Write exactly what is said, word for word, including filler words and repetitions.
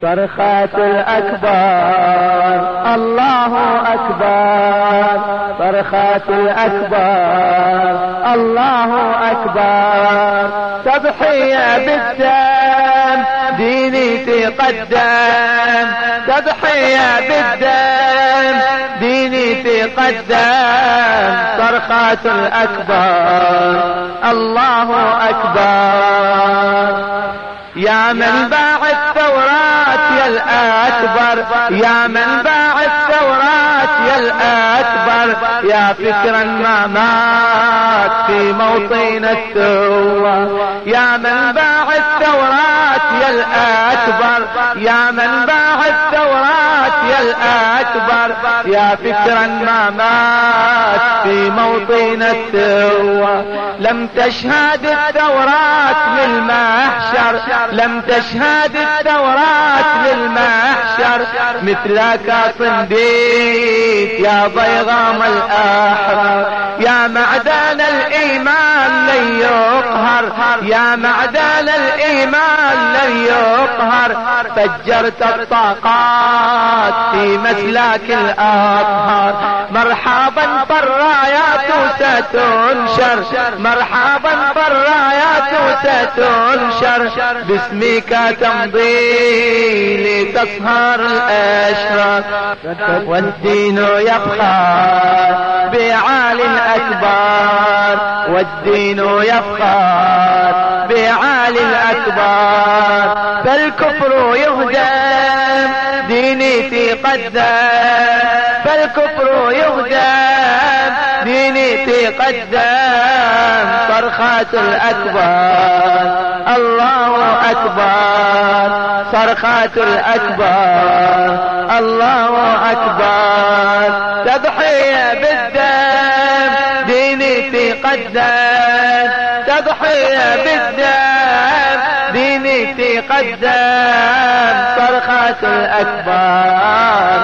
صرخات الأكبر الله أكبر، صرخات الأكبر الله أكبر، تضحية بالدم ديني تقدم، تضحية بالدم ديني تقدم، صرخات الأكبر الله أكبر. يا من باع الثورات يا الأكبر، يا من باع الثورات يا الأكبر، يا فكرا ما مات في موطن الثورة، يا من باع الثورات يا الأكبر، يا من باع الثورات يا الأكبر، يا فكرا ما مات في موطن الثورة. لم تشهد الثورات للمحشر، لم تشهد الثورات للمحشر، مثلك صنديق يا ضيغام الأحرار، يا معدن الإيمان لن يقهر، يا معدن الإيمان لن يقهر، فجرت الطاقات في مسلاك الأطهار. مرحبا فالرايات ستنشر، مرحبا فالرايات ستنشر، باسمك تمضي لتسهر الأشرار، والدين يفخر بعالي الأكبر، والدين يفخر بعالي الأكبر، فالكفر يهدم ديني تقدم، فالكفر يهدم ديني تقدم، صرخات الأكبر الله أكبر، صرخات الأكبر الله أكبر، تضحية بالدم ديني تقدم، تضحية بالدم ديني تقدم، صرخات الأكبر